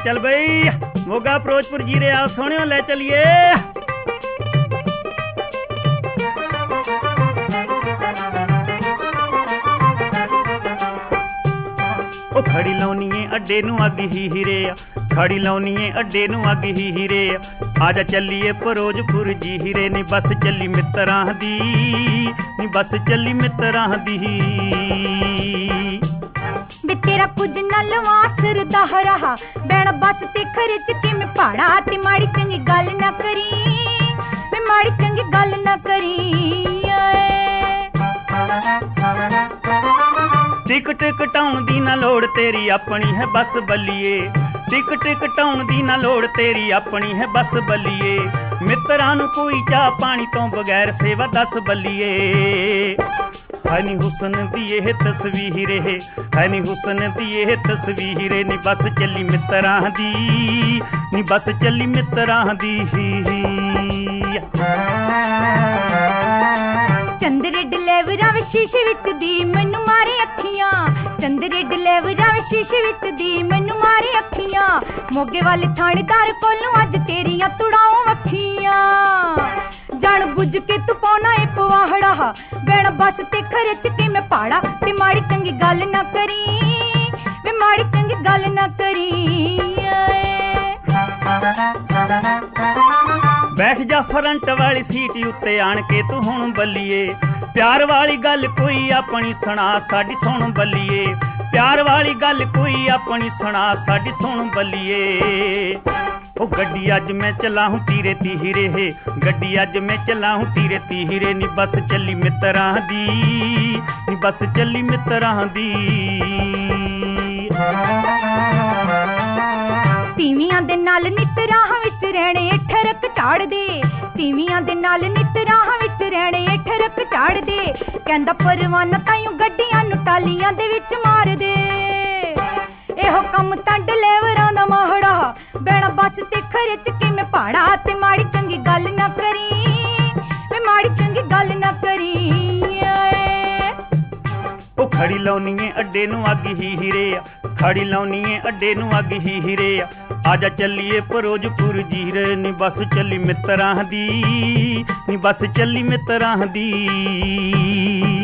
चल बई मोगा फिरोजपुर जीरे आओ सोहणियों ले चलिए। ओ खड़ी लाउनीए अड्डे नूं अग ही हीरे, खड़ी लाउनीए अड्डे नूं अग ही हीरे, आजा चलिए फिरोजपुर जी हीरे नी बस चली मित्रां दी, नी बस चली मित्रां दी। वे तेरा कुछ न लवा सरदा रहा बैण बस ते खर्च के मैं पहाड़ा ते माड़ी चंगी गल ना करी, मैं माड़ी चंगी गल ना करी। टिकट कटाउण दी ना लोड़ तेरी अपनी है बस बल्लिए, टिकट कटाउण दी ना लोड़ तेरी अपनी है बस बल्लिए, मित्रां नूं कोई चाह पानी तो बगैर सेवा दस बल्लिए। है नी हुसन दी यह तस्वीर है नी हुसन दी यह तस्वीर नी बस चली मित्रां दी, नी बस चली मित्रां दी। चंदरे डलेवरा वे शीशे विच दी मैनू मारे अखियां, चंदरे डलेवरा वे शीशे विच दी मैनू मारे अखियां, मोगे वाले थानेदार कोलों अज तेरियां तुड़ाऊं अखियां। जान बुझ के तू पाना ए पवाहड़ा बैण बस ते खर्च के मैं पहाड़ा ते माड़ी चंगी गल ना करी, वे माड़ी चंगी गल ना करी। बैठ जा फ्रंट वाली सीट उत्ते आन के तू हुण बल्लिए, प्यार वाली गल कोई अपनी सुना साडी सुन बल्लिए, प्यार वाली गल कोई अपनी सुना साडी सुन बल्लिए। ओ गड्डी अज मैं चला हूं तीरे तीरे है, गड्डी अज मैं चला हूं तीरे तीरे नी बस चली मित्रां दी, नी बस चली मित्रां दी। तीवियां दे नाल नित राह विच रहणे ठरक झाड़ दे, तीवियां दे नाल नित राह विच रहणे ठरक झाड़ दे, कहंदा परवाना ताईं गड्डियां नूं टालियां दे विच मार दे। एहो कम तां डलेवरां दा माहड़ा बैण बस ते खर्च के मैं पहाड़ा ते माड़ी चंगी गल ना करी, मैं माड़ी चंगी गल ना करी। ओ खड़ी लाउनीए अड्डे नूं अग ही हीरे, खड़ी लाउनीए अड्डे नूं अग ही हीरे, आजा चलिए फिरोजपुर जीरे नी बस चली मित्रां दी, नी बस चली मित्रां दी।